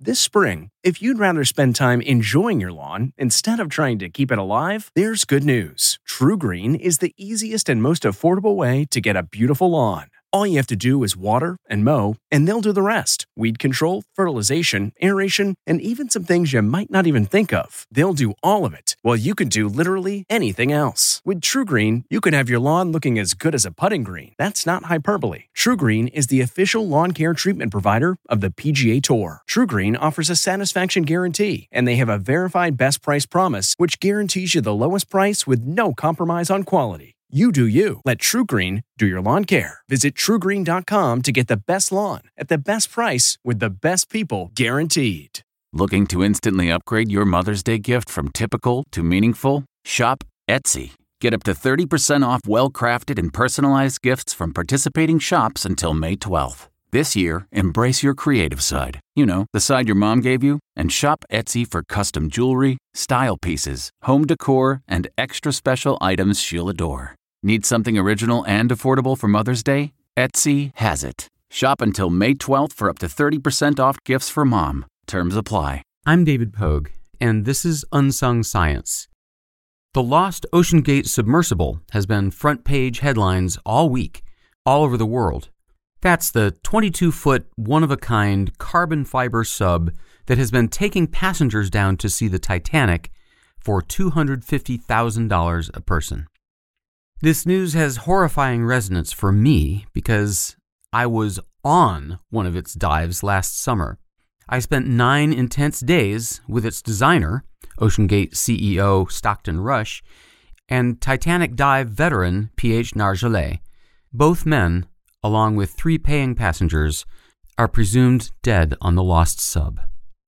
This spring, if you'd rather spend time enjoying your lawn instead of trying to keep it alive, there's good news. TruGreen is the easiest and most affordable way to get a beautiful lawn. All you have to do is water and mow, and they'll do the rest. Weed control, fertilization, aeration, and even some things you might not even think of. They'll do all of it, while you can do literally anything else. With TruGreen, you can have your lawn looking as good as a putting green. That's not hyperbole. TruGreen is the official lawn care treatment provider of the PGA Tour. TruGreen offers a satisfaction guarantee, and they have a verified best price promise, which guarantees you the lowest price with no compromise on quality. You do you. Let TruGreen do your lawn care. Visit TruGreen.com to get the best lawn at the best price with the best people guaranteed. Looking to instantly upgrade your Mother's Day gift from typical to meaningful? Shop Etsy. Get up to 30% off well-crafted and personalized gifts from participating shops until May 12th. This year, embrace your creative side. You know, the side your mom gave you. And shop Etsy for custom jewelry, style pieces, home decor, and extra special items she'll adore. Need something original and affordable for Mother's Day? Etsy has it. Shop until May 12th for up to 30% off gifts for mom. Terms apply. I'm David Pogue, and this is Unsung Science. The lost OceanGate submersible has been front-page headlines all week, all over the world. That's the 22-foot, one-of-a-kind carbon fiber sub that has been taking passengers down to see the Titanic for $250,000 a person. This news has horrifying resonance for me because I was on one of its dives last summer. I spent 9 intense days with its designer, OceanGate CEO Stockton Rush, and Titanic dive veteran P.H. Nargeolet. Both men, along with 3 paying passengers, are presumed dead on the lost sub.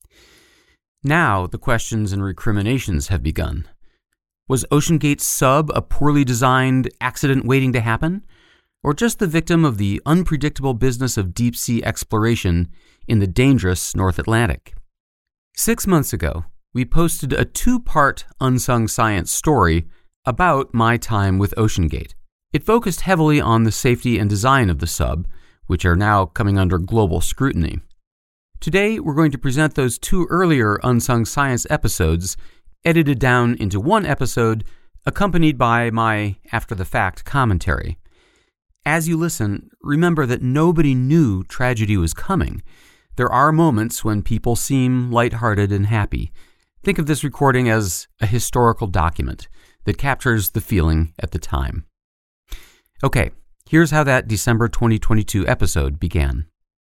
Now the questions and recriminations have begun. Was OceanGate's sub a poorly designed accident waiting to happen, or just the victim of the unpredictable business of deep-sea exploration in the dangerous North Atlantic? 6 months ago, we posted a 2-part Unsung Science story about my time with OceanGate. It focused heavily on the safety and design of the sub, which are now coming under global scrutiny. Today, we're going to present those 2 earlier Unsung Science episodes, edited down into one episode, accompanied by my after-the-fact commentary. As you listen, remember that nobody knew tragedy was coming. There are moments when people seem lighthearted and happy. Think of this recording as a historical document that captures the feeling at the time. Okay, here's how that December 2022 episode began.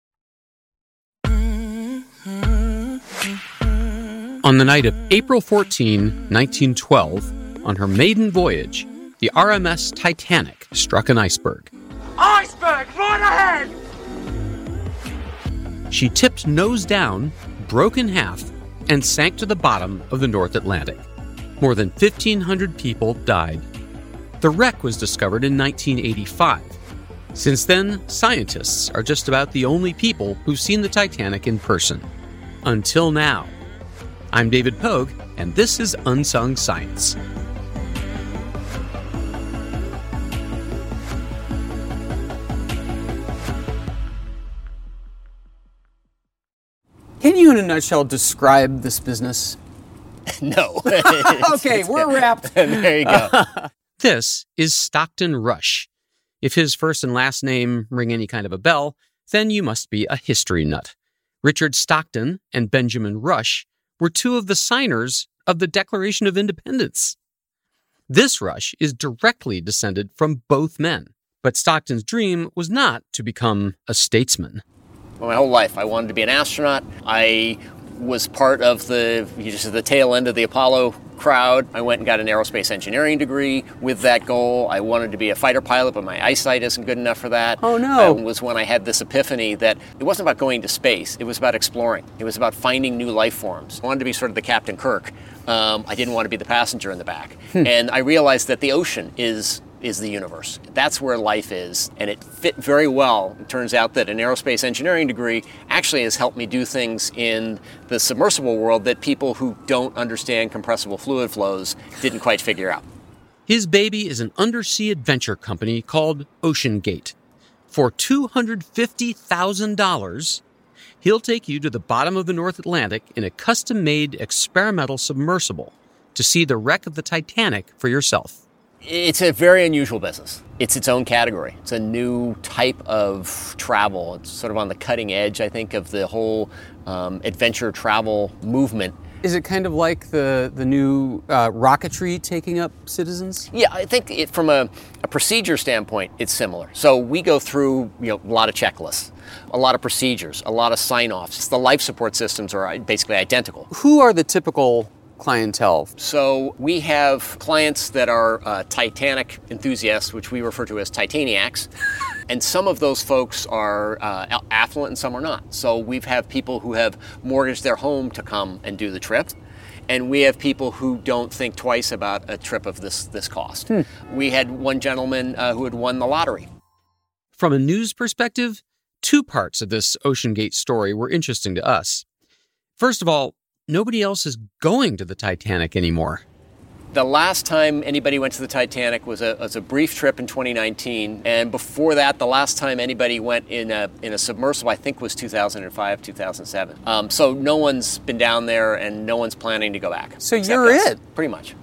On the night of April 14, 1912, on her maiden voyage, the RMS Titanic struck an iceberg. Iceberg, right ahead! She tipped nose down, broke in half, and sank to the bottom of the North Atlantic. More than 1,500 people died. The wreck was discovered in 1985. Since then, scientists are just about the only people who've seen the Titanic in person. Until now. I'm David Pogue, and this is Unsung Science. Can you, in a nutshell, describe this business? No. Okay, we're wrapped. There you go. This is Stockton Rush. If his first and last name ring any kind of a bell, then you must be a history nut. Richard Stockton and Benjamin Rush were 2 of the signers of the Declaration of Independence. This Rush is directly descended from both men, but Stockton's dream was not to become a statesman. Well, my whole life, I wanted to be an astronaut. I was part of the tail end of the Apollo crowd. I went and got an aerospace engineering degree with that goal. I wanted to be a fighter pilot, but my eyesight isn't good enough for that. Oh, no. It was when I had this epiphany that it wasn't about going to space. It was about exploring. It was about finding new life forms. I wanted to be sort of the Captain Kirk. I didn't want to be the passenger in the back. And I realized that the ocean is the universe. That's where life is, and it fit very well. It turns out that an aerospace engineering degree actually has helped me do things in the submersible world that people who don't understand compressible fluid flows didn't quite figure out. His baby is an undersea adventure company called OceanGate. For $250,000, He'll take you to the bottom of the North Atlantic in a custom-made experimental submersible to see the wreck of the Titanic for yourself. It's a very unusual business. It's its own category. It's a new type of travel. It's sort of on the cutting edge, I think, of the whole adventure travel movement. Is it kind of like the new rocketry taking up Citizens? Yeah, I think from a procedure standpoint, it's similar. So we go through a lot of checklists, a lot of procedures, a lot of sign-offs. The life support systems are basically identical. Who are the typical clientele? So we have clients that are Titanic enthusiasts, which we refer to as Titaniacs. And some of those folks are affluent and some are not. So we've had people who have mortgaged their home to come and do the trip. And we have people who don't think twice about a trip of this cost. We had one gentleman who had won the lottery. From a news perspective, two parts of this OceanGate story were interesting to us. First of all, nobody else is going to the Titanic anymore. The last time anybody went to the Titanic was a brief trip in 2019, and before that, the last time anybody went in a submersible, I think, was 2005, 2007. So no one's been down there, and no one's planning to go back. So you're it? Pretty much.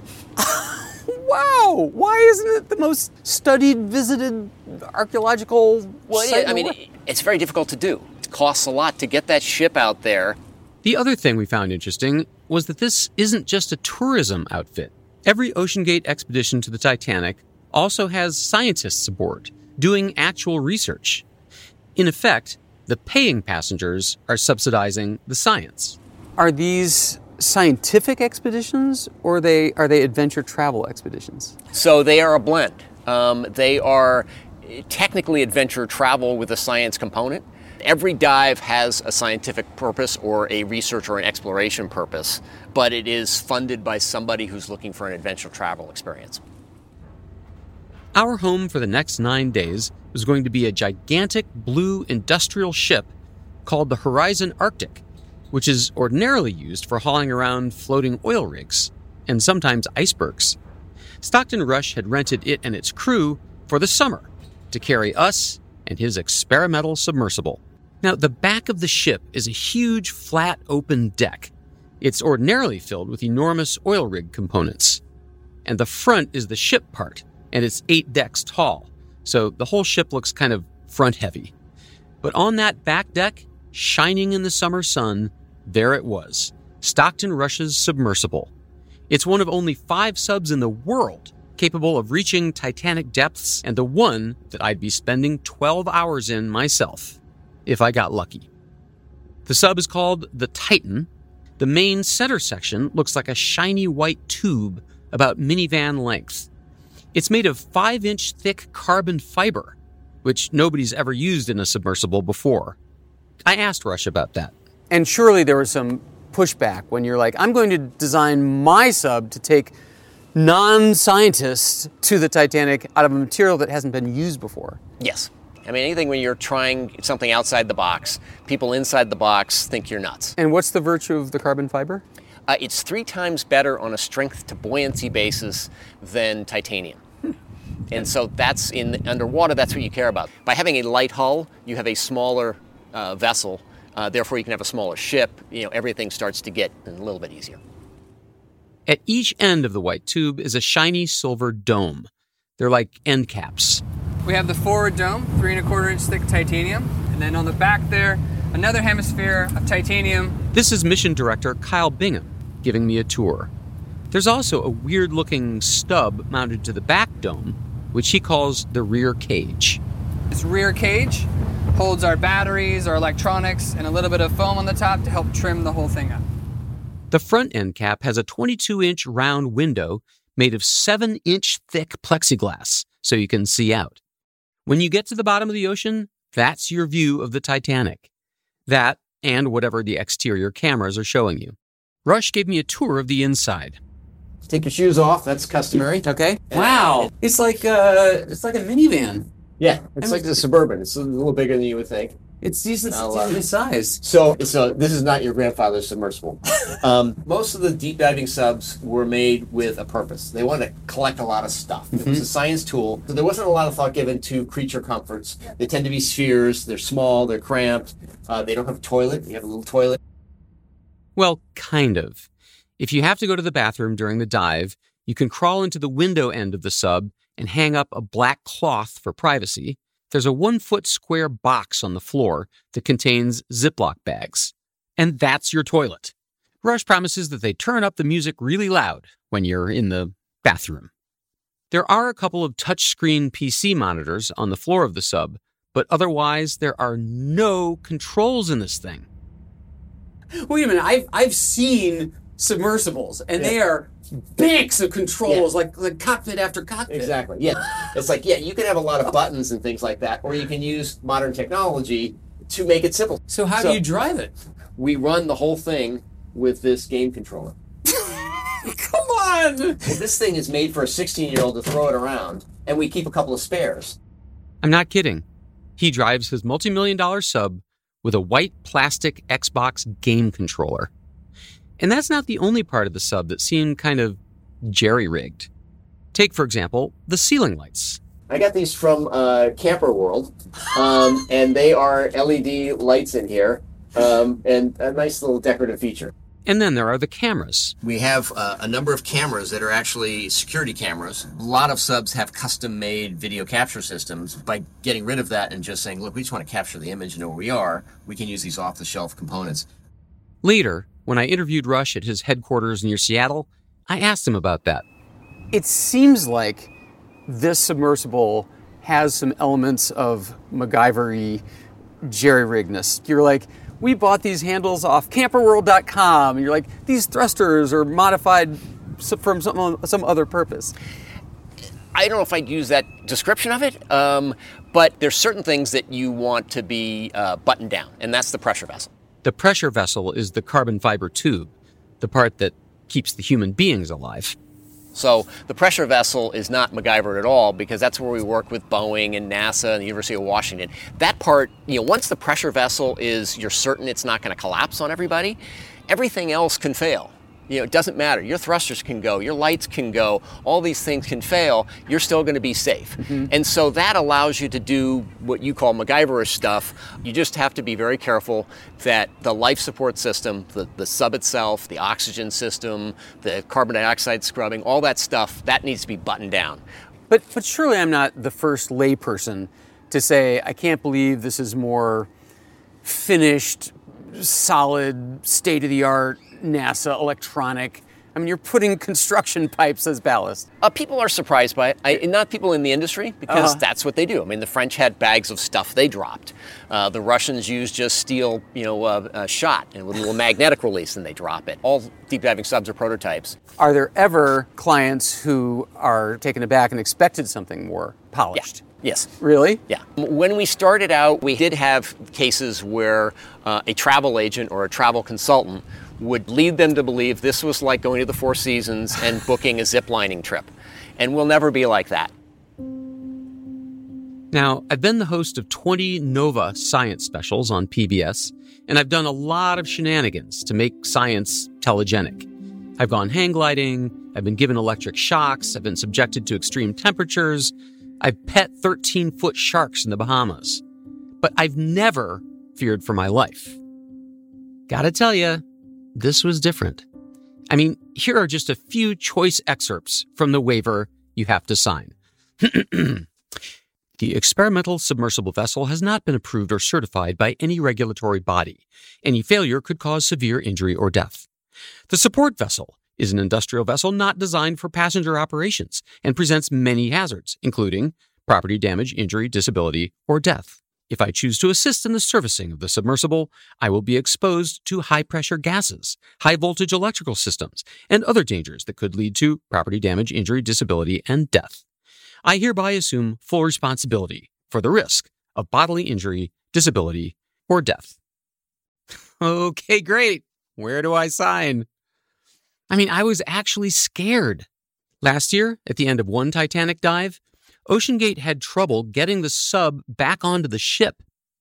Wow! Why isn't it the most studied, visited archaeological site? Yeah, I mean, it's very difficult to do. It costs a lot to get that ship out there. The other thing we found interesting was that this isn't just a tourism outfit. Every OceanGate expedition to the Titanic also has scientists aboard, doing actual research. In effect, the paying passengers are subsidizing the science. Are these scientific expeditions, or are they adventure travel expeditions? So they are a blend. They are technically adventure travel with a science component. Every dive has a scientific purpose or a research or an exploration purpose, but it is funded by somebody who's looking for an adventure travel experience. Our home for the next 9 days was going to be a gigantic blue industrial ship called the Horizon Arctic, which is ordinarily used for hauling around floating oil rigs and sometimes icebergs. Stockton Rush had rented it and its crew for the summer to carry us and his experimental submersible. Now, the back of the ship is a huge, flat, open deck. It's ordinarily filled with enormous oil rig components. And the front is the ship part, and it's 8 decks tall, so the whole ship looks kind of front-heavy. But on that back deck, shining in the summer sun, there it was, Stockton Rush's submersible. It's one of only 5 subs in the world capable of reaching Titanic depths, and the one that I'd be spending 12 hours in myself, if I got lucky. The sub is called the Titan. The main center section looks like a shiny white tube about minivan length. It's made of 5-inch thick carbon fiber, which nobody's ever used in a submersible before. I asked Rush about that. And surely there was some pushback when you're like, I'm going to design my sub to take non-scientists to the Titanic out of a material that hasn't been used before. Yes. I mean, anything when you're trying something outside the box, people inside the box think you're nuts. And what's the virtue of the carbon fiber? It's 3 times better on a strength to buoyancy basis than titanium. And so that's underwater, that's what you care about. By having a light hull, you have a smaller vessel. Therefore, you can have a smaller ship. Everything starts to get a little bit easier. At each end of the white tube is a shiny silver dome. They're like end caps. We have the forward dome, 3¼ inch thick titanium, and then on the back there, another hemisphere of titanium. This is Mission Director Kyle Bingham giving me a tour. There's also a weird-looking stub mounted to the back dome, which he calls the rear cage. This rear cage holds our batteries, our electronics, and a little bit of foam on the top to help trim the whole thing up. The front end cap has a 22-inch round window made of 7-inch thick plexiglass, so you can see out. When you get to the bottom of the ocean, that's your view of the Titanic. That, and whatever the exterior cameras are showing you. Rush gave me a tour of the inside. Take your shoes off, that's customary. Okay. Wow. It's like a minivan. Yeah, it's like the Suburban. It's a little bigger than you would think. It's decent size. So this is not your grandfather's submersible. Most of the deep diving subs were made with a purpose. They wanted to collect a lot of stuff. It was a science tool. So there wasn't a lot of thought given to creature comforts. They tend to be spheres. They're small. They're cramped. They don't have a toilet. You have a little toilet. Well, kind of. If you have to go to the bathroom during the dive, you can crawl into the window end of the sub and hang up a black cloth for privacy. There's a 1-foot square box on the floor that contains Ziploc bags. And that's your toilet. Rush promises that they turn up the music really loud when you're in the bathroom. There are a couple of touchscreen PC monitors on the floor of the sub, but otherwise there are no controls in this thing. Wait a minute, I've seen submersibles, and they are banks of controls, like cockpit after cockpit. Exactly, yeah. It's like, you can have a lot of buttons and things like that, or you can use modern technology to make it simple. So how do you drive it? We run the whole thing with this game controller. Come on! Well, this thing is made for a 16-year-old to throw it around, and we keep a couple of spares. I'm not kidding. He drives his multi-million-dollar sub with a white plastic Xbox game controller. And that's not the only part of the sub that seemed kind of jerry-rigged. Take, for example, the ceiling lights. I got these from Camper World, and they are LED lights in here, and a nice little decorative feature. And then there are the cameras. We have a number of cameras that are actually security cameras. A lot of subs have custom-made video capture systems. By getting rid of that and just saying, look, we just want to capture the image and know where we are, we can use these off-the-shelf components. Later, when I interviewed Rush at his headquarters near Seattle, I asked him about that. It seems like this submersible has some elements of MacGyver-y jerry-riggedness. You're like, we bought these handles off camperworld.com, and you're like, these thrusters are modified from some other purpose. I don't know if I'd use that description of it, but there's certain things that you want to be buttoned down, and that's the pressure vessel. The pressure vessel is the carbon fiber tube, the part that keeps the human beings alive. So the pressure vessel is not MacGyver at all, because that's where we work with Boeing and NASA and the University of Washington. That part, once the pressure vessel is, you're certain it's not going to collapse on everybody, everything else can fail. It doesn't matter. Your thrusters can go, your lights can go, all these things can fail, you're still going to be safe. And so that allows you to do what you call MacGyver-ish stuff. You just have to be very careful that the life support system, the sub itself, the oxygen system, the carbon dioxide scrubbing, all that stuff, that needs to be buttoned down. But surely I'm not the first layperson to say, I can't believe this is more finished, solid, state-of-the-art, NASA electronic. I mean, you're putting construction pipes as ballast. People are surprised by it. Not people in the industry, because that's what they do. I mean, the French had bags of stuff they dropped. The Russians used just steel, shot and with a little magnetic release, and they drop it. All deep diving subs are prototypes. Are there ever clients who are taken aback and expected something more polished? Yeah. Yes. Really? Yeah. When we started out, we did have cases where a travel agent or a travel consultant would lead them to believe this was like going to the Four Seasons and booking a zip-lining trip. And we'll never be like that. Now, I've been the host of 20 Nova science specials on PBS, and I've done a lot of shenanigans to make science telegenic. I've gone hang gliding, I've been given electric shocks, I've been subjected to extreme temperatures, I've pet 13-foot sharks in the Bahamas. But I've never feared for my life. Gotta tell you, this was different. I mean, here are just a few choice excerpts from the waiver you have to sign. The experimental submersible vessel has not been approved or certified by any regulatory body. Any failure could cause severe injury or death. The support vessel is an industrial vessel not designed for passenger operations and presents many hazards, including property damage, injury, disability, or death. If I choose to assist in the servicing of the submersible, I will be exposed to high-pressure gases, high-voltage electrical systems, and other dangers that could lead to property damage, injury, disability, and death. I hereby assume full responsibility for the risk of bodily injury, disability, or death. Okay, great. Where do I sign? I mean, I was actually scared. Last year, at the end of one Titanic dive, OceanGate had trouble getting the sub back onto the ship.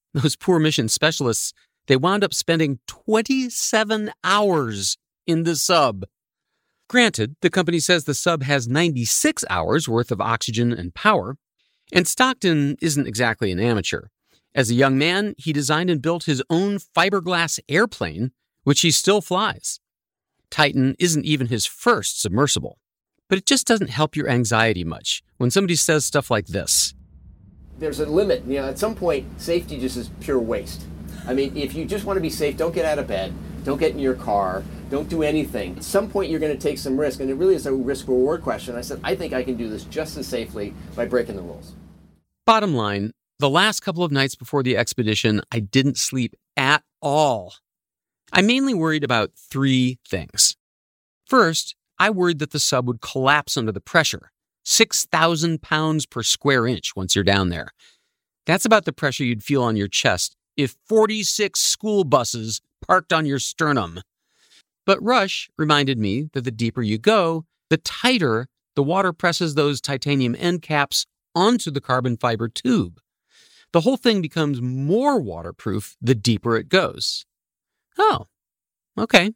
Those poor mission specialists, they wound up spending 27 hours in the sub. Granted, the company says the sub has 96 hours worth of oxygen and power, and Stockton isn't exactly an amateur. As a young man, he designed and built his own fiberglass airplane, which he still flies. Titan isn't even his first submersible. But it just doesn't help your anxiety much when somebody says stuff like this. There's a limit. At some point, safety just is pure waste. I mean, if you just want to be safe, don't get out of bed, don't get in your car, don't do anything. At some point, you're going to take some risk, and it really is a risk-reward question. I said, I think I can do this just as safely by breaking the rules. Bottom line, the last couple of nights before the expedition, I didn't sleep at all. I mainly worried about 3 things. First, I worried that the sub would collapse under the pressure, 6,000 pounds per square inch once you're down there. That's about the pressure you'd feel on your chest if 46 school buses parked on your sternum. But Rush reminded me that the deeper you go, the tighter the water presses those titanium end caps onto the carbon fiber tube. The whole thing becomes more waterproof the deeper it goes. Oh, okay.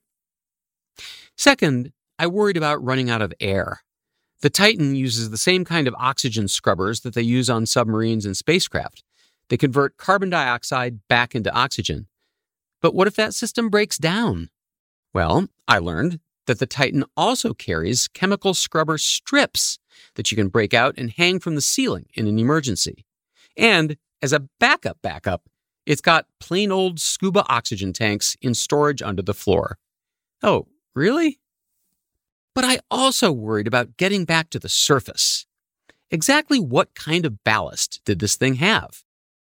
Second, I worried about running out of air. The Titan uses the same kind of oxygen scrubbers that they use on submarines and spacecraft. They convert carbon dioxide back into oxygen. But what if that system breaks down? Well, I learned that the Titan also carries chemical scrubber strips that you can break out and hang from the ceiling in an emergency. And as a backup, it's got plain old scuba oxygen tanks in storage under the floor. Oh, really? But I also worried about getting back to the surface. Exactly what kind of ballast did this thing have?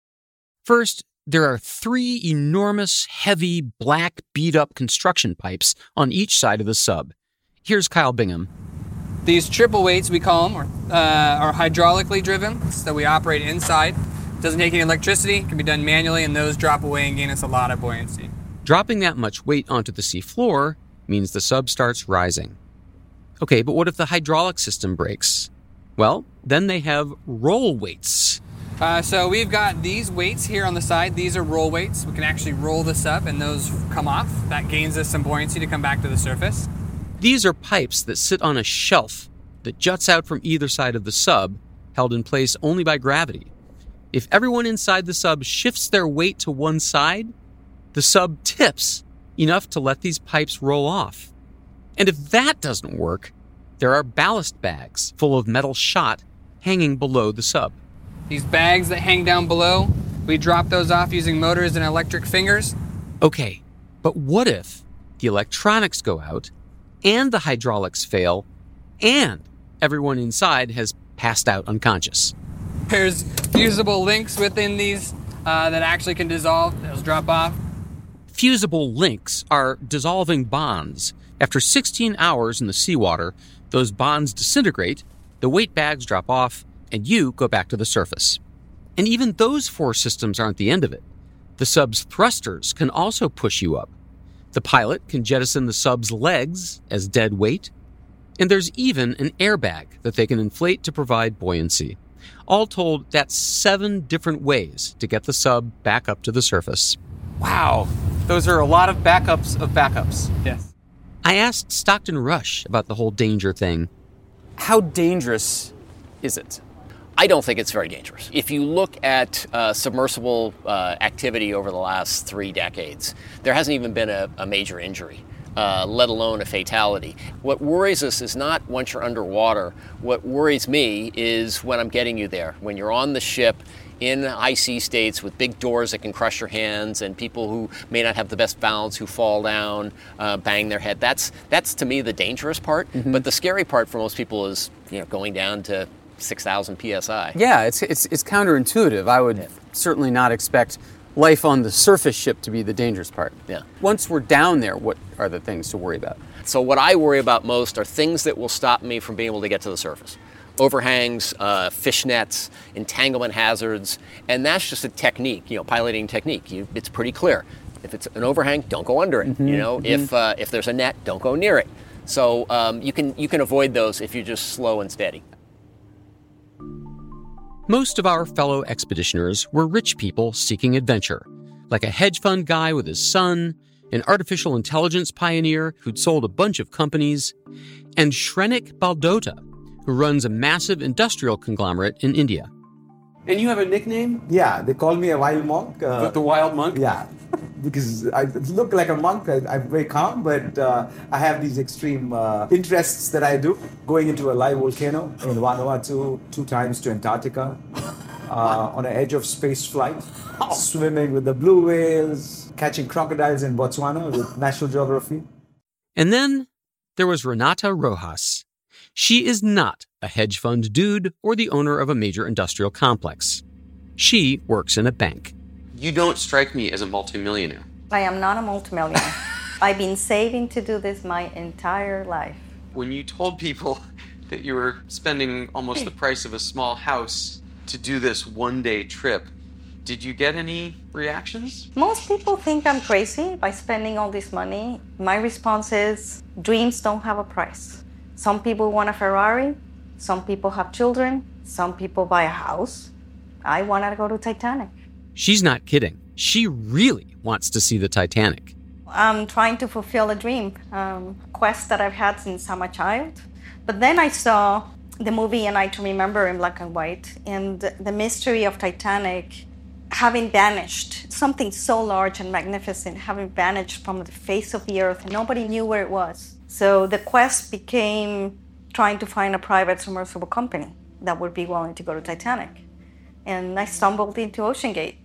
First, there are 3 enormous, heavy, black, beat-up construction pipes on each side of the sub. Here's Kyle Bingham. These triple weights, we call them, are hydraulically driven, so we operate inside. Doesn't take any electricity, can be done manually, and those drop away and gain us a lot of buoyancy. Dropping that much weight onto the sea floor means the sub starts rising. Okay, but what if the hydraulic system breaks? Well, then they have roll weights. So we've got these weights here on the side. These are roll weights. We can actually roll this up and those come off. That gains us some buoyancy to come back to the surface. These are pipes that sit on a shelf that juts out from either side of the sub, held in place only by gravity. If everyone inside the sub shifts their weight to one side, the sub tips enough to let these pipes roll off. And if that doesn't work, there are ballast bags full of metal shot hanging below the sub. These bags that hang down below, we drop those off using motors and electric fingers. Okay, but what if the electronics go out and the hydraulics fail and everyone inside has passed out unconscious? There's fusible links within these that actually can dissolve. Those drop off. Fusible links are dissolving bonds. After 16 hours in the seawater, those bonds disintegrate, the weight bags drop off, and you go back to the surface. And even those 4 systems aren't the end of it. The sub's thrusters can also push you up. The pilot can jettison the sub's legs as dead weight. And there's even an airbag that they can inflate to provide buoyancy. All told, that's 7 different ways to get the sub back up to the surface. Wow, those are a lot of backups of backups. Yes. I asked Stockton Rush about the whole danger thing. How dangerous is it? I don't think it's very dangerous. If you look at submersible activity over the last 3 decades, there hasn't even been a major injury, let alone a fatality. What worries us is not once you're underwater. What worries me is when I'm getting you there, when you're on the ship in icy states with big doors that can crush your hands and people who may not have the best balance who fall down, bang their head. That's to me the dangerous part. Mm-hmm. But the scary part for most people is going down to 6,000 psi. Yeah, it's counterintuitive. I would certainly not expect life on the surface ship to be the dangerous part. Yeah. Once we're down there, what are the things to worry about? So what I worry about most are things that will stop me from being able to get to the surface. Overhangs, fish nets, entanglement hazards, and that's just a technique, piloting technique. It's pretty clear. If it's an overhang, don't go under it. Mm-hmm. If there's a net, don't go near it. So you can avoid those if you're just slow and steady. Most of our fellow expeditioners were rich people seeking adventure, like a hedge fund guy with his son, an artificial intelligence pioneer who'd sold a bunch of companies, and Shrenik Baldota, who runs a massive industrial conglomerate in India. And you have a nickname? Yeah, they call me a wild monk. The wild monk? Yeah, because I look like a monk. I'm very calm, but I have these extreme interests that I do. Going into a live volcano in Vanuatu, 2 times to Antarctica, on the edge of space flight, swimming with the blue whales, catching crocodiles in Botswana with National Geography. And then there was Renata Rojas. She is not a hedge fund dude or the owner of a major industrial complex. She works in a bank. You don't strike me as a multimillionaire. I am not a multimillionaire. I've been saving to do this my entire life. When you told people that you were spending almost the price of a small house to do this one-day trip, did you get any reactions? Most people think I'm crazy by spending all this money. My response is, dreams don't have a price. Some people want a Ferrari, some people have children, some people buy a house. I wanted to go to Titanic. She's not kidding. She really wants to see the Titanic. I'm trying to fulfill a dream, a quest that I've had since I'm a child. But then I saw the movie A Night to Remember in black and white, and the mystery of Titanic having vanished, something so large and magnificent having vanished from the face of the earth, and nobody knew where it was. So the quest became trying to find a private submersible company that would be willing to go to Titanic. And I stumbled into OceanGate.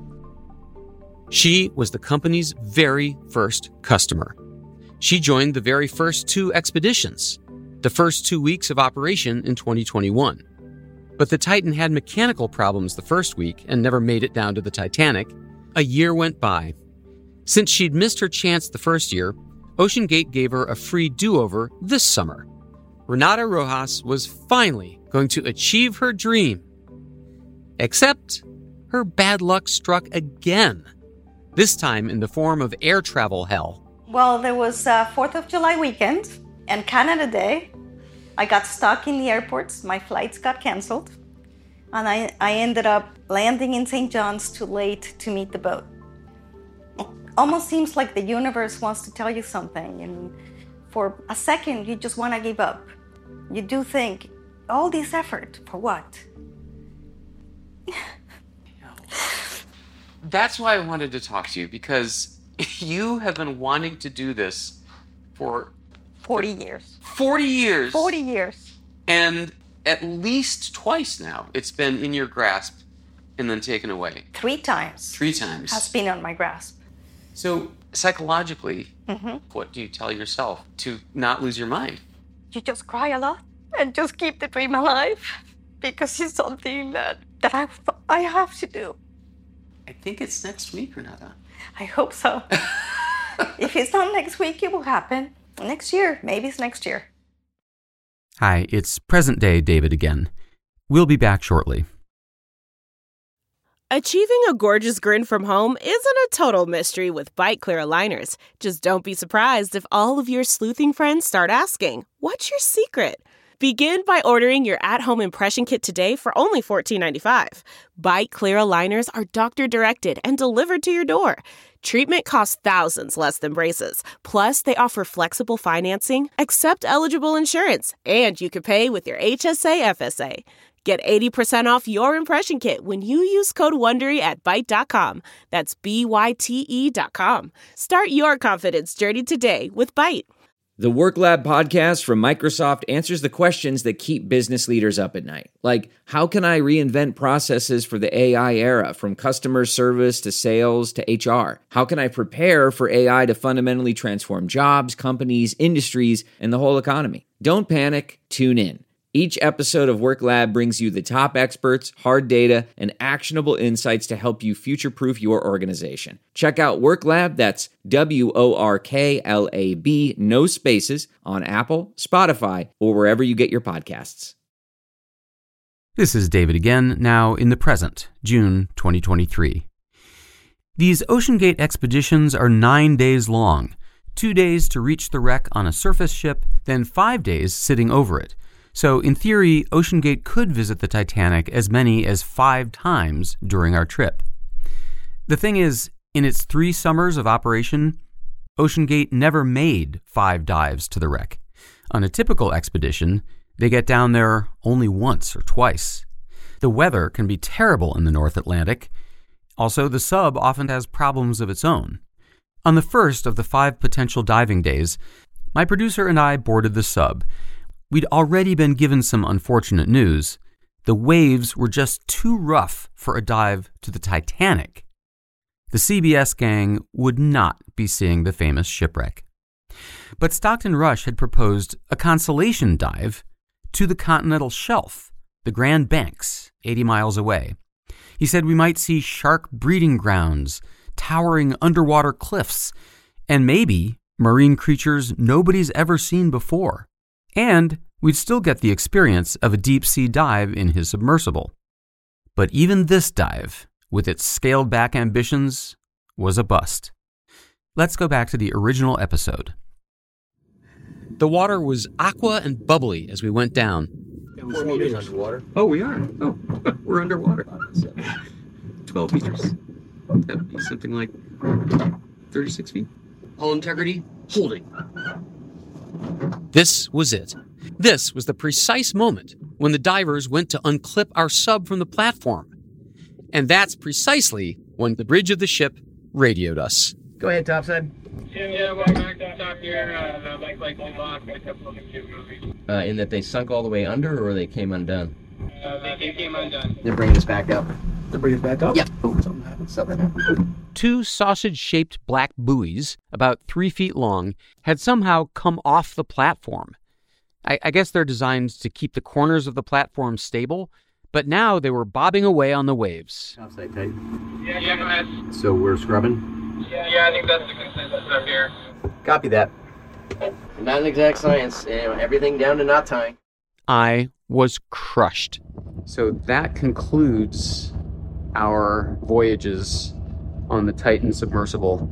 She was the company's very first customer. She joined the very first 2 expeditions, the first 2 weeks of operation in 2021. But the Titan had mechanical problems the first week and never made it down to the Titanic. A year went by. Since she'd missed her chance the first year, OceanGate gave her a free do-over this summer. Renata Rojas was finally going to achieve her dream. Except her bad luck struck again, this time in the form of air travel hell. Well, there was 4th of July weekend and Canada Day. I got stuck in the airports. My flights got canceled. And I ended up landing in St. John's too late to meet the boat. It almost seems like the universe wants to tell you something. And for a second, you just want to give up. You do think, all this effort, for what? That's why I wanted to talk to you, because you have been wanting to do this for 40 years. 40 years. 40 years. And at least twice now, it's been in your grasp and then taken away. 3 times. 3 times. Has been on my grasp. So psychologically, what do you tell yourself to not lose your mind? You just cry a lot and just keep the dream alive, because it's something that I have to do. I think it's next week, Renata. I hope so. If it's not next week, it will happen. Next year. Maybe it's next year. Hi, it's present-day David again. We'll be back shortly. Achieving a gorgeous grin from home isn't a total mystery with Byte Clear aligners. Just don't be surprised if all of your sleuthing friends start asking, "What's your secret?" Begin by ordering your at-home impression kit today for only $14.95. Byte Clear aligners are doctor-directed and delivered to your door. Treatment costs thousands less than braces. Plus, they offer flexible financing, accept eligible insurance, and you can pay with your HSA FSA. Get 80% off your impression kit when you use code WONDERY at Byte.com. That's BYTE.com. Start your confidence journey today with Byte. The Work Lab podcast from Microsoft answers the questions that keep business leaders up at night. Like, how can I reinvent processes for the AI era, from customer service to sales to HR? How can I prepare for AI to fundamentally transform jobs, companies, industries, and the whole economy? Don't panic. Tune in. Each episode of Work Lab brings you the top experts, hard data, and actionable insights to help you future-proof your organization. Check out Work Lab, that's WORKLAB, no spaces, on Apple, Spotify, or wherever you get your podcasts. This is David again, now in the present, June 2023. These OceanGate expeditions are 9 days long, 2 days to reach the wreck on a surface ship, then 5 days sitting over it, So, in theory, OceanGate could visit the Titanic as many as 5 times during our trip. The thing is, in its 3 summers of operation, OceanGate never made 5 dives to the wreck. On a typical expedition, they get down there only once or twice. The weather can be terrible in the North Atlantic. Also, the sub often has problems of its own. On the first of the 5 potential diving days, my producer and I boarded the sub. We'd already been given some unfortunate news. The waves were just too rough for a dive to the Titanic. The CBS gang would not be seeing the famous shipwreck. But Stockton Rush had proposed a consolation dive to the continental shelf, the Grand Banks, 80 miles away. He said we might see shark breeding grounds, towering underwater cliffs, and maybe marine creatures nobody's ever seen before. And we'd still get the experience of a deep-sea dive in his submersible. But even this dive, with its scaled-back ambitions, was a bust. Let's go back to the original episode. The water was aqua and bubbly as we went down. 4 meters underwater. Oh, we are. Oh, we're underwater. 12 meters. That would be something like 36 feet. Hull integrity, holding. This was it. This was the precise moment when the divers went to unclip our sub from the platform. And that's precisely when the bridge of the ship radioed us. Go ahead, topside. Yeah, well, back to the top here, like lost a couple of the In that they sunk all the way under, or they came undone? They came undone. They're bringing us back up. They're bringing us back up? Yep. Oh, something happened. 2 sausage-shaped black buoys, about 3 feet long, had somehow come off the platform. I guess they're designed to keep the corners of the platform stable, but now they were bobbing away on the waves. Topside tight. Yeah, go ahead. So we're scrubbing? Yeah, I think that's the consensus up here. Copy that. Not an exact science. Everything down to knot tying. I was crushed. So that concludes our voyages on the Titan submersible.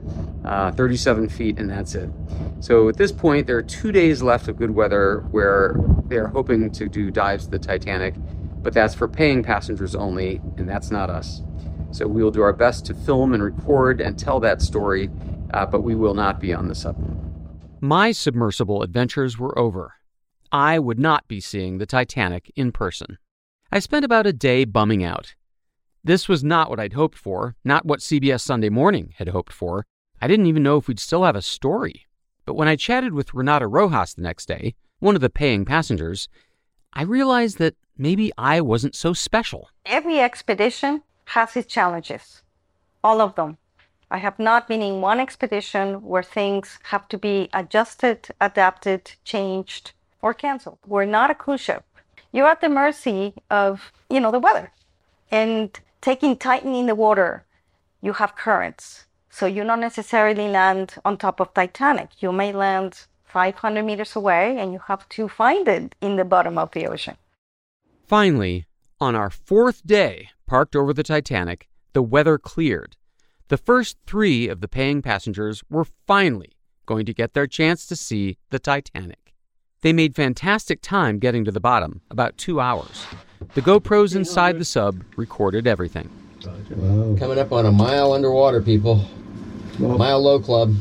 37 feet, and that's it. So at this point, there are 2 days left of good weather where they're hoping to do dives to the Titanic, but that's for paying passengers only, and that's not us. So we will do our best to film and record and tell that story, but we will not be on the sub. My submersible adventures were over. I would not be seeing the Titanic in person. I spent about a day bumming out. This was not what I'd hoped for, not what CBS Sunday Morning had hoped for. I didn't even know if we'd still have a story. But when I chatted with Renata Rojas the next day, one of the paying passengers, I realized that maybe I wasn't so special. Every expedition has its challenges. All of them. I have not been in one expedition where things have to be adjusted, adapted, changed, or canceled. We're not a cruise ship. You're at the mercy of, the weather. And taking Titan in the water, you have currents. So you don't necessarily land on top of Titanic. You may land 500 meters away and you have to find it in the bottom of the ocean. Finally, on our 4th day parked over the Titanic, the weather cleared. The first 3 of the paying passengers were finally going to get their chance to see the Titanic. They made fantastic time getting to the bottom, about 2 hours. The GoPros inside the sub recorded everything. Wow. Coming up on a mile underwater, people. Whoa. Mile Low Club.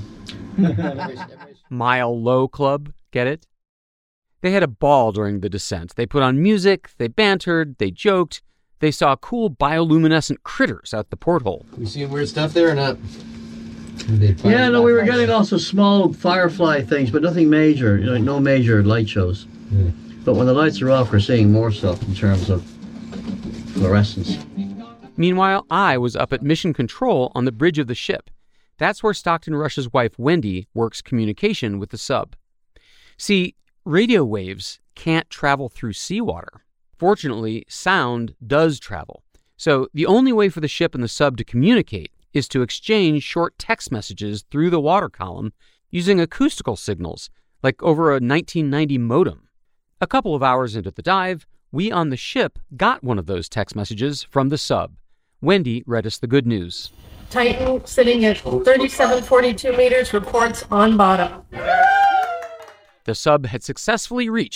Mile Low Club, get it? They had a ball during the descent. They put on music, they bantered, they joked. They saw cool bioluminescent critters out the porthole. You seeing weird stuff there or not? Yeah, no, we were getting also small firefly things, but nothing major, no major light shows. Yeah. But when the lights are off, we're seeing more stuff in terms of fluorescence. Meanwhile, I was up at Mission Control on the bridge of the ship. That's where Stockton Rush's wife, Wendy, works communication with the sub. See, radio waves can't travel through seawater. Fortunately, sound does travel. So the only way for the ship and the sub to communicate is to exchange short text messages through the water column using acoustical signals, like over a 1990 modem. A couple of hours into the dive, we on the ship got one of those text messages from the sub. Wendy read us the good news. Titan sitting at 3742 meters, reports on bottom. The sub had successfully reached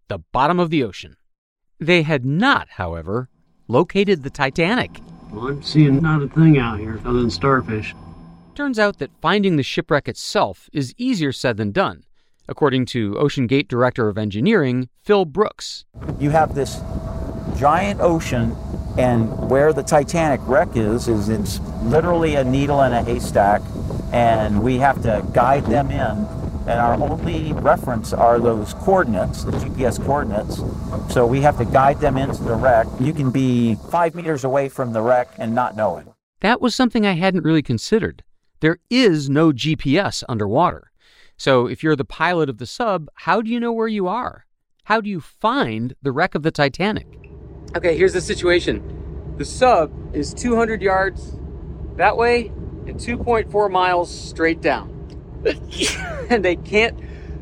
the bottom of the ocean. They had not, however, located the Titanic. Well, I'm seeing not a thing out here other than starfish. Turns out that finding the shipwreck itself is easier said than done, according to OceanGate Director of Engineering, Phil Brooks. You have this giant ocean, and where the Titanic wreck is it's literally a needle in a haystack, and we have to guide them in. And our only reference are those coordinates, the GPS coordinates. So we have to guide them into the wreck. You can be 5 meters away from the wreck and not know it. That was something I hadn't really considered. There is no GPS underwater. So if you're the pilot of the sub, how do you know where you are? How do you find the wreck of the Titanic? Okay, here's the situation. The sub is 200 yards that way and 2.4 miles straight down. And they can't,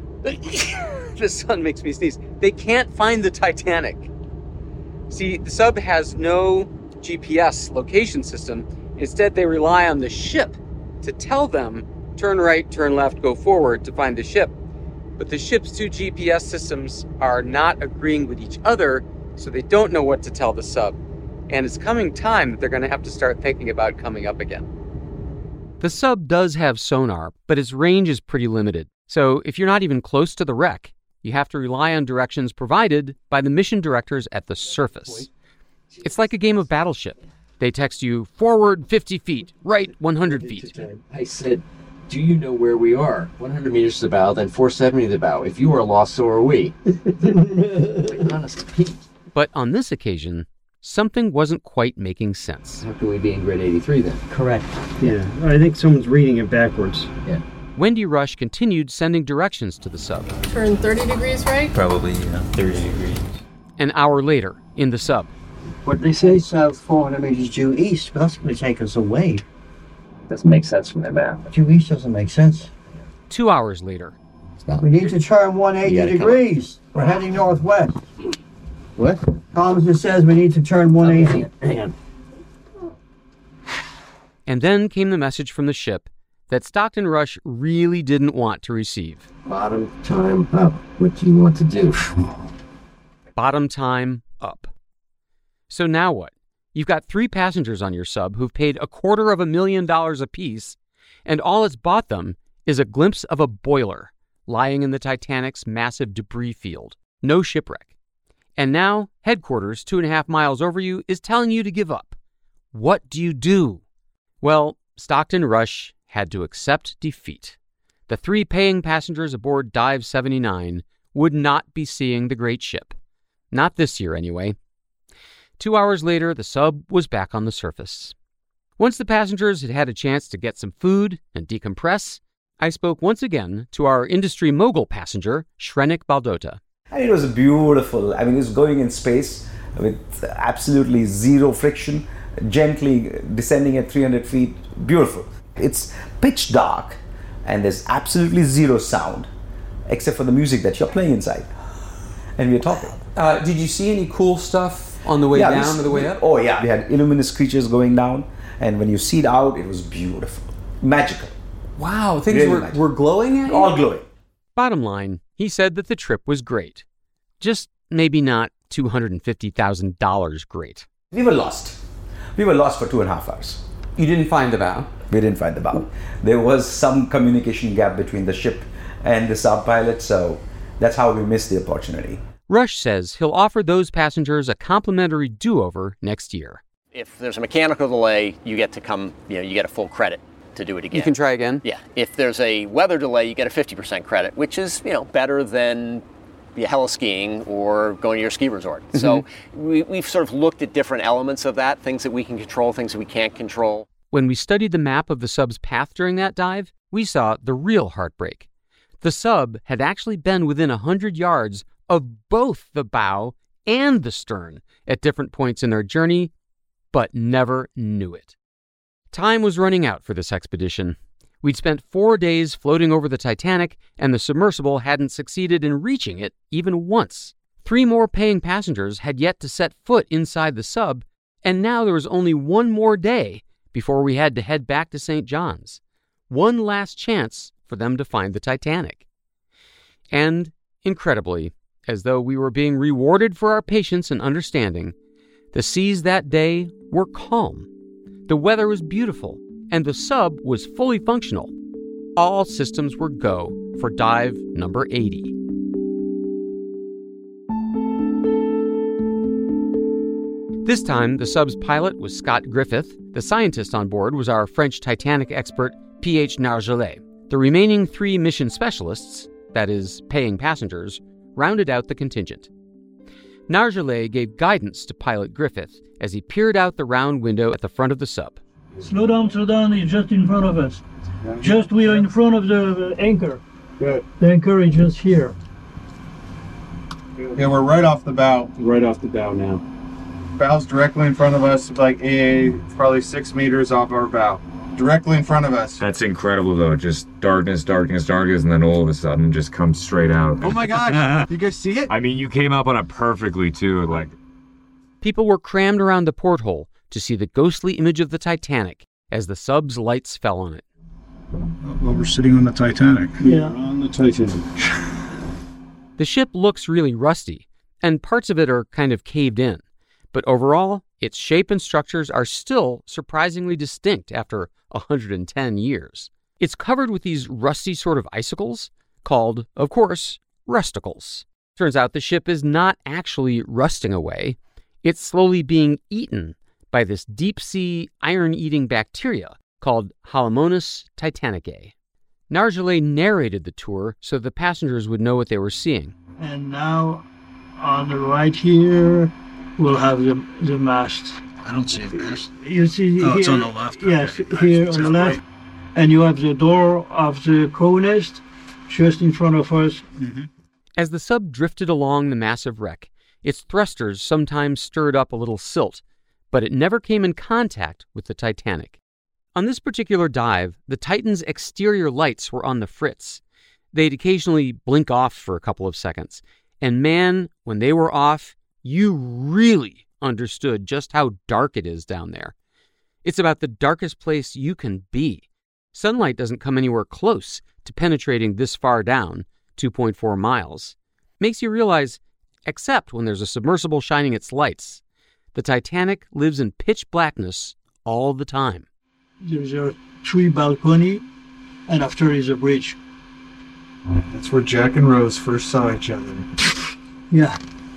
the sun makes me sneeze. They can't find the Titanic. See, the sub has no GPS location system. Instead, they rely on the ship to tell them, turn right, turn left, go forward to find the ship. But the ship's two GPS systems are not agreeing with each other, so they don't know what to tell the sub. And it's coming time that they're going to have to start thinking about coming up again. The sub does have sonar, but its range is pretty limited. So if you're not even close to the wreck, you have to rely on directions provided by the mission directors at the surface. It's like a game of Battleship. They text you, forward 50 feet, right 100 feet. I said, do you know where we are? 100 meters to the bow, then 470 to the bow. If you are lost, so are we. Like, honest Pete. But on this occasion, something wasn't quite making sense. How can we be in grid 83 then? Correct. Yeah, I think someone's reading it backwards. Yeah. Wendy Rush continued sending directions to the sub. Turn 30 degrees right? Probably, 30 degrees. An hour later, in the sub. What did they say? South 400 meters due east, but that's going to take us away. Doesn't make sense from their map. Due east doesn't make sense. 2 hours later. We need to turn 180 degrees. We're heading northwest. What? Collins just says we need to turn 180. Hang on. And then came the message from the ship that Stockton Rush really didn't want to receive. Bottom time up. What do you want to do? Bottom time up. So now what? You've got 3 passengers on your sub who've paid $250,000 apiece, and all it's bought them is a glimpse of a boiler lying in the Titanic's massive debris field. No shipwreck. And now, headquarters 2.5 miles over you is telling you to give up. What do you do? Well, Stockton Rush had to accept defeat. The 3 paying passengers aboard Dive 79 would not be seeing the great ship. Not this year, anyway. 2 hours later, the sub was back on the surface. Once the passengers had had a chance to get some food and decompress, I spoke once again to our industry mogul passenger, Shrenik Baldota. And it was beautiful. I mean, it was going in space with absolutely zero friction, gently descending at 300 feet. Beautiful. It's pitch dark, and there's absolutely zero sound, except for the music that you're playing inside. And we're talking. Did you see any cool stuff on the way down or the way up? Oh, yeah. We had luminous creatures going down, and when you see it out, it was beautiful. Magical. Wow, things Really were glowing at you? All glowing. Bottom line, he said that the trip was great. Just maybe not $250,000 great. We were lost. We were lost for 2.5 hours. You didn't find the bow? We didn't find the bow. There was some communication gap between the ship and the sub-pilot, so that's how we missed the opportunity. Rush says he'll offer those passengers a complimentary do-over next year. If there's a mechanical delay, you get to come, you get a full credit to do it again. You can try again? Yeah. If there's a weather delay, you get a 50% credit, which is, better than heli-skiing or going to your ski resort. Mm-hmm. So we've sort of looked at different elements of that, things that we can control, things that we can't control. When we studied the map of the sub's path during that dive, we saw the real heartbreak. The sub had actually been within 100 yards of both the bow and the stern at different points in their journey, but never knew it. Time was running out for this expedition. We'd spent 4 days floating over the Titanic, and the submersible hadn't succeeded in reaching it even once. 3 more paying passengers had yet to set foot inside the sub, and now there was only 1 more day before we had to head back to St. John's. One last chance for them to find the Titanic. And, incredibly, as though we were being rewarded for our patience and understanding, the seas that day were calm. The weather was beautiful, and the sub was fully functional. All systems were go for dive number 80. This time, the sub's pilot was Scott Griffith. The scientist on board was our French Titanic expert, P.H. Nargeolet. The remaining 3 mission specialists, that is, paying passengers, rounded out the contingent. Nargeolet gave guidance to pilot Griffith as he peered out the round window at the front of the sub. Slow down, it's just in front of us. Just we are in front of the anchor. Good. The anchor is just here. Yeah, we're right off the bow. Right off the bow now. Bow's directly in front of us, like probably 6 meters off our bow. Directly in front of us. That's incredible, though. Just darkness, darkness, darkness, and then all of a sudden just comes straight out. Oh my gosh! You guys see it? I mean, you came up on it perfectly, too. Like, people were crammed around the porthole to see the ghostly image of the Titanic as the sub's lights fell on it. Well, we're sitting on the Titanic. Yeah. We're on the Titanic. The ship looks really rusty, and parts of it are kind of caved in. But overall, its shape and structures are still surprisingly distinct after 110 years. It's covered with these rusty sort of icicles, called, of course, rusticles. Turns out the ship is not actually rusting away. It's slowly being eaten by this deep-sea iron-eating bacteria called Halomonas titanicae. Nargeolet narrated the tour so the passengers would know what they were seeing. And now, on the right here, we'll have the mast. I don't see the mast. You see Oh, here, it's on the left. Yes, Okay. here on the left. And you have the door of the crow nest just in front of us. Mm-hmm. As the sub drifted along the massive wreck, its thrusters sometimes stirred up a little silt, but it never came in contact with the Titanic. On this particular dive, the Titan's exterior lights were on the fritz. They'd occasionally blink off for a couple of seconds. And man, when they were off, you really understood just how dark it is down there. It's about the darkest place you can be. Sunlight doesn't come anywhere close to penetrating this far down, 2.4 miles. Makes you realize, except when there's a submersible shining its lights, the Titanic lives in pitch blackness all the time. There's a 3 balcony, and after is a bridge. That's where Jack and Rose first saw each other. Yeah.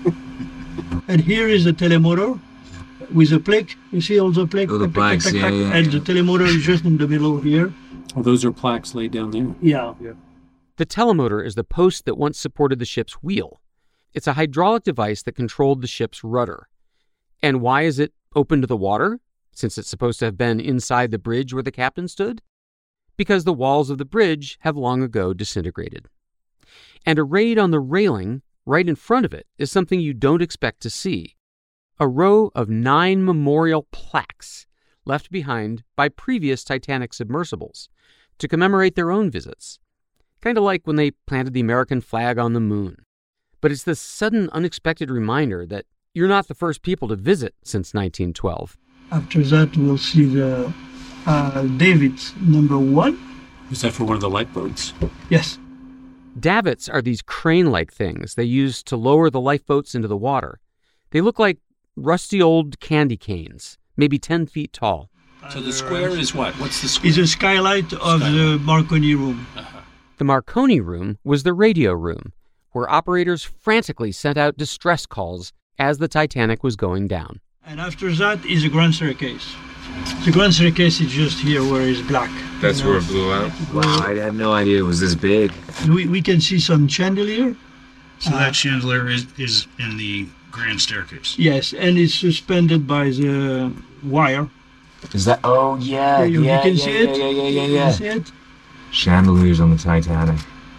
And here is the telemotor with a plaque. You see all the plaque? Oh, the plaques, yeah. And the telemotor is just in the middle here. Oh, those are plaques laid down there. Yeah. The telemotor is the post that once supported the ship's wheel. It's a hydraulic device that controlled the ship's rudder. And why is it open to the water, since it's supposed to have been inside the bridge where the captain stood? Because the walls of the bridge have long ago disintegrated. And arrayed on the railing, right in front of it, is something you don't expect to see. A row of 9 memorial plaques left behind by previous Titanic submersibles to commemorate their own visits. Kind of like when they planted the American flag on the moon. But it's this sudden, unexpected reminder that you're not the first people to visit since 1912. After that, we'll see the David's number 1. Is that for one of the lifeboats? Yes. Davits are these crane-like things they use to lower the lifeboats into the water. They look like rusty old candy canes, maybe 10 feet tall. So the square is what? What's the square? It's a skylight of the Marconi room. The Marconi room was the radio room, where operators frantically sent out distress calls as the Titanic was going down. And after that is the grand staircase. The grand staircase is just here where it's black. That's where it blew out? Wow, I had no idea it was this big. We can see some chandelier. So that chandelier is in the grand staircase? Yes, and it's suspended by the wire. Is that? Oh, yeah, You yeah, can yeah, see yeah, it? yeah, yeah, yeah, You yeah. can see it? Chandeliers on the Titanic.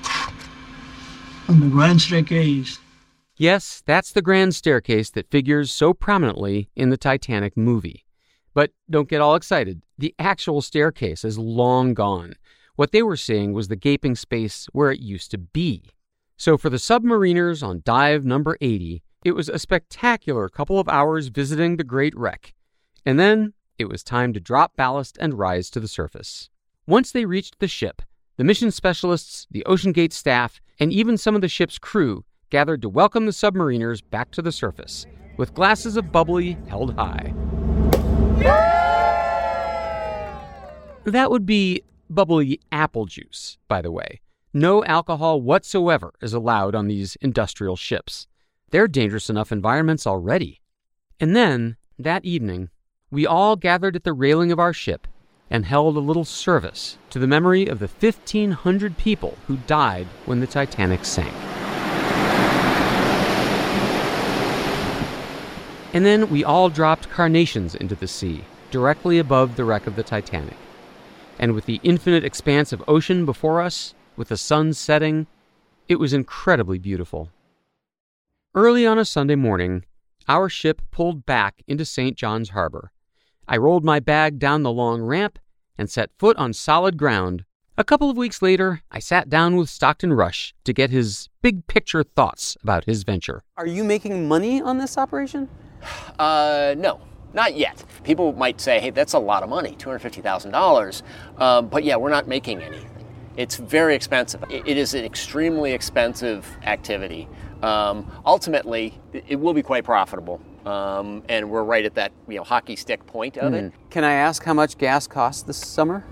On the grand staircase. Yes, that's the grand staircase that figures so prominently in the Titanic movie. But don't get all excited. The actual staircase is long gone. What they were seeing was the gaping space where it used to be. So for the submariners on dive number 80, it was a spectacular couple of hours visiting the great wreck. And then it was time to drop ballast and rise to the surface. Once they reached the ship, the mission specialists, the OceanGate staff, and even some of the ship's crew gathered to welcome the submariners back to the surface, with glasses of bubbly held high. That would be bubbly apple juice, by the way. No alcohol whatsoever is allowed on these industrial ships. They're dangerous enough environments already. And then, that evening, we all gathered at the railing of our ship and held a little service to the memory of the 1,500 people who died when the Titanic sank. And then we all dropped carnations into the sea, directly above the wreck of the Titanic. And with the infinite expanse of ocean before us, with the sun setting, it was incredibly beautiful. Early on a Sunday morning, our ship pulled back into St. John's Harbor. I rolled my bag down the long ramp and set foot on solid ground. A couple of weeks later, I sat down with Stockton Rush to get his big-picture thoughts about his venture. Are you making money on this operation? No, not yet. People might say, hey, that's a lot of money, $250,000. But yeah, we're not making anything. It's very expensive. It is an extremely expensive activity. Ultimately, it will be quite profitable. And we're right at that hockey stick point of it. Can I ask how much gas costs this summer?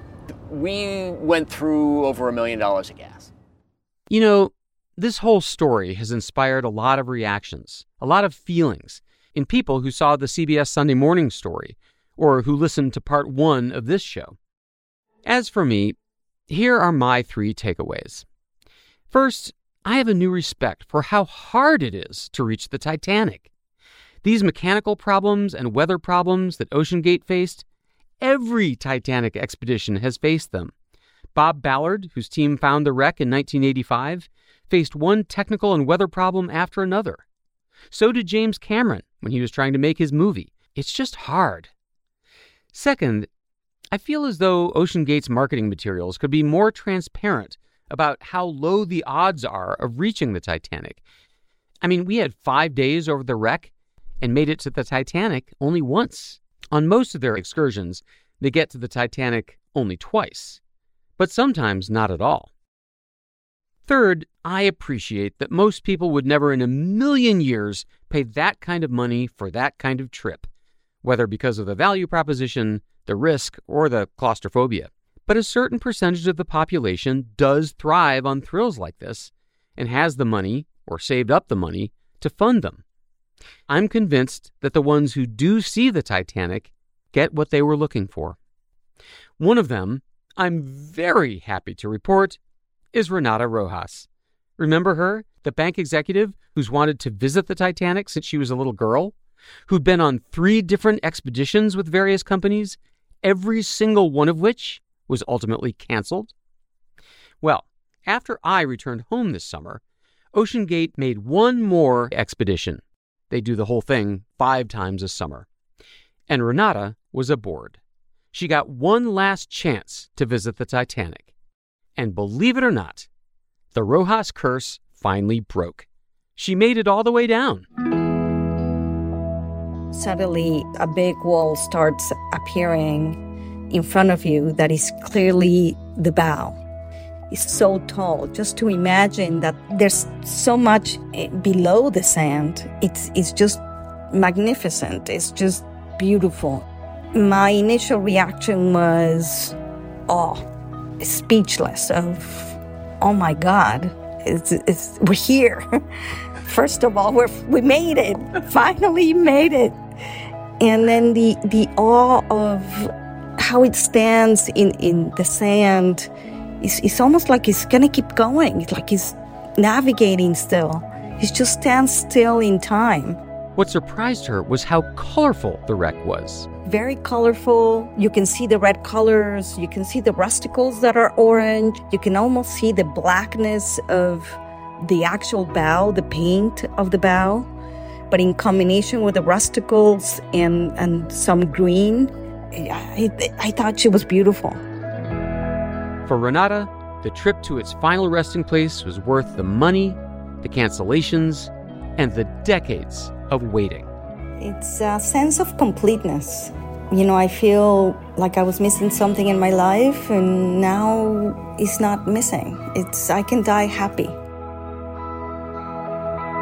We went through over $1 million of gas. You know, this whole story has inspired a lot of reactions, a lot of feelings in people who saw the CBS Sunday Morning story or who listened to part 1 of this show. As for me, here are my 3 takeaways. First, I have a new respect for how hard it is to reach the Titanic. These mechanical problems and weather problems that OceanGate faced, every Titanic expedition has faced them. Bob Ballard, whose team found the wreck in 1985, faced one technical and weather problem after another. So did James Cameron when he was trying to make his movie. It's just hard. Second, I feel as though OceanGate's marketing materials could be more transparent about how low the odds are of reaching the Titanic. I mean, we had 5 days over the wreck and made it to the Titanic only once. On most of their excursions, they get to the Titanic only twice, but sometimes not at all. Third, I appreciate that most people would never in a million years pay that kind of money for that kind of trip, whether because of the value proposition, the risk, or the claustrophobia. But a certain percentage of the population does thrive on thrills like this and has the money, or saved up the money, to fund them. I'm convinced that the ones who do see the Titanic get what they were looking for. One of them, I'm very happy to report, is Renata Rojas. Remember her, the bank executive who's wanted to visit the Titanic since she was a little girl, who'd been on 3 different expeditions with various companies, every single one of which was ultimately canceled? Well, after I returned home this summer, OceanGate made one more expedition. They do the whole thing 5 times a summer. And Renata was aboard. She got one last chance to visit the Titanic. And believe it or not, the Rojas curse finally broke. She made it all the way down. Suddenly, a big wall starts appearing in front of you that is clearly the bow. It's so tall. Just to imagine that there's so much below the sand, it's just magnificent. It's just beautiful. My initial reaction was awe, speechless of, oh my God, we're here. First of all, we made it. Finally made it. And then the awe of how it stands in the sand. It's almost like it's going to keep going. It's like he's navigating still. He just stands still in time. What surprised her was how colorful the wreck was. Very colorful. You can see the red colors. You can see the rusticles that are orange. You can almost see the blackness of the actual bow, the paint of the bow. But in combination with the rusticles and some green, I thought she was beautiful. For Renata, the trip to its final resting place was worth the money, the cancellations, and the decades of waiting. It's a sense of completeness. I feel like I was missing something in my life, and now it's not missing. I can die happy.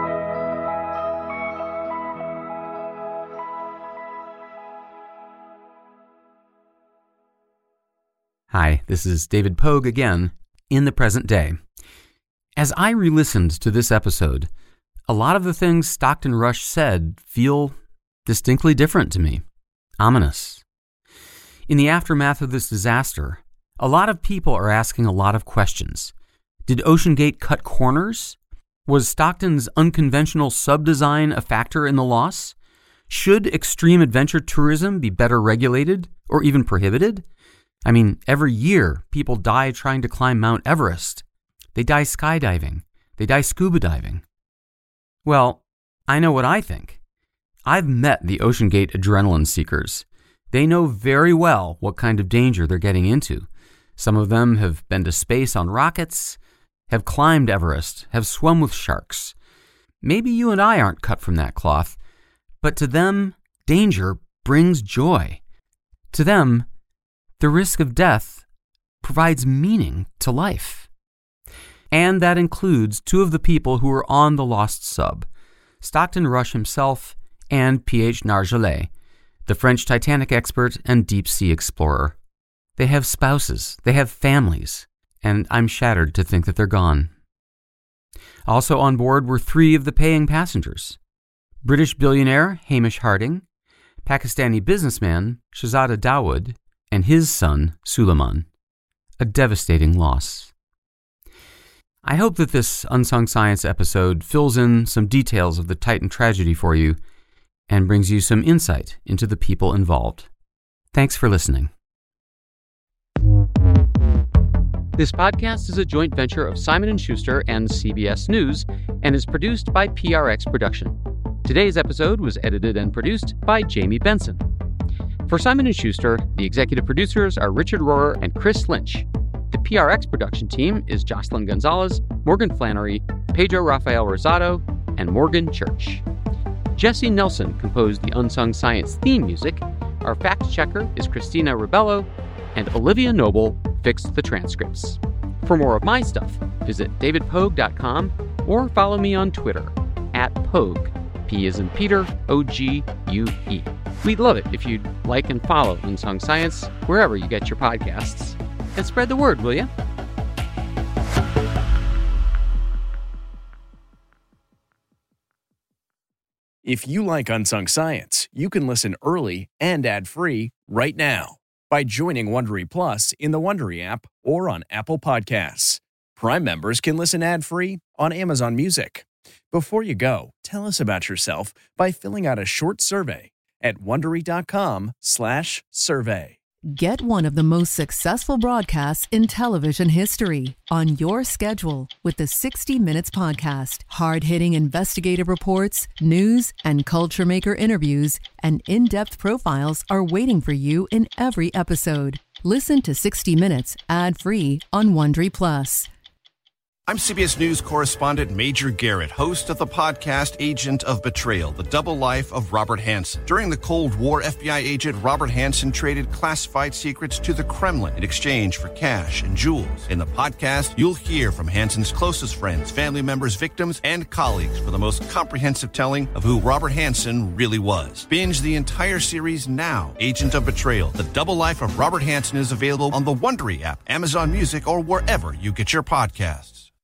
Hi, this is David Pogue again, in the present day. As I re-listened to this episode, a lot of the things Stockton Rush said feel distinctly different to me. Ominous. In the aftermath of this disaster, a lot of people are asking a lot of questions. Did OceanGate cut corners? Was Stockton's unconventional sub-design a factor in the loss? Should extreme adventure tourism be better regulated or even prohibited? I mean, every year people die trying to climb Mount Everest. They die skydiving. They die scuba diving. Well, I know what I think. I've met the OceanGate adrenaline seekers. They know very well what kind of danger they're getting into. Some of them have been to space on rockets, have climbed Everest, have swum with sharks. Maybe you and I aren't cut from that cloth, but to them, danger brings joy. To them, the risk of death provides meaning to life. And that includes two of the people who were on the lost sub, Stockton Rush himself and P.H. Nargeolet, the French Titanic expert and deep-sea explorer. They have spouses, they have families, and I'm shattered to think that they're gone. Also on board were three of the paying passengers: British billionaire Hamish Harding, Pakistani businessman Shahzada Dawood, and his son Suleiman. A devastating loss. I hope that this Unsung Science episode fills in some details of the Titan tragedy for you and brings you some insight into the people involved. Thanks for listening. This podcast is a joint venture of Simon & Schuster and CBS News and is produced by PRX Production. Today's episode was edited and produced by Jamie Benson. For Simon & Schuster, the executive producers are Richard Rohrer and Chris Lynch. The PRX production team is Jocelyn Gonzalez, Morgan Flannery, Pedro Rafael Rosado, and Morgan Church. Jesse Nelson composed the Unsung Science theme music. Our fact checker is Christina Ribello, and Olivia Noble fixed the transcripts. For more of my stuff, visit davidpogue.com or follow me on Twitter @Pogue, P as in Peter, O-G-U-E. We'd love it if you'd like and follow Unsung Science wherever you get your podcasts. And spread the word, will you? If you like Unsung Science, you can listen early and ad-free right now by joining Wondery Plus in the Wondery app or on Apple Podcasts. Prime members can listen ad-free on Amazon Music. Before you go, tell us about yourself by filling out a short survey at Wondery.com/survey. Get one of the most successful broadcasts in television history on your schedule with the 60 Minutes Podcast. Hard-hitting investigative reports, news, and culture maker interviews, and in-depth profiles are waiting for you in every episode. Listen to 60 Minutes ad-free on Wondery Plus. I'm CBS News correspondent Major Garrett, host of the podcast Agent of Betrayal, The Double Life of Robert Hanssen. During the Cold War, FBI agent Robert Hanssen traded classified secrets to the Kremlin in exchange for cash and jewels. In the podcast, you'll hear from Hanssen's closest friends, family members, victims, and colleagues for the most comprehensive telling of who Robert Hanssen really was. Binge the entire series now. Agent of Betrayal, The Double Life of Robert Hanssen is available on the Wondery app, Amazon Music, or wherever you get your podcasts.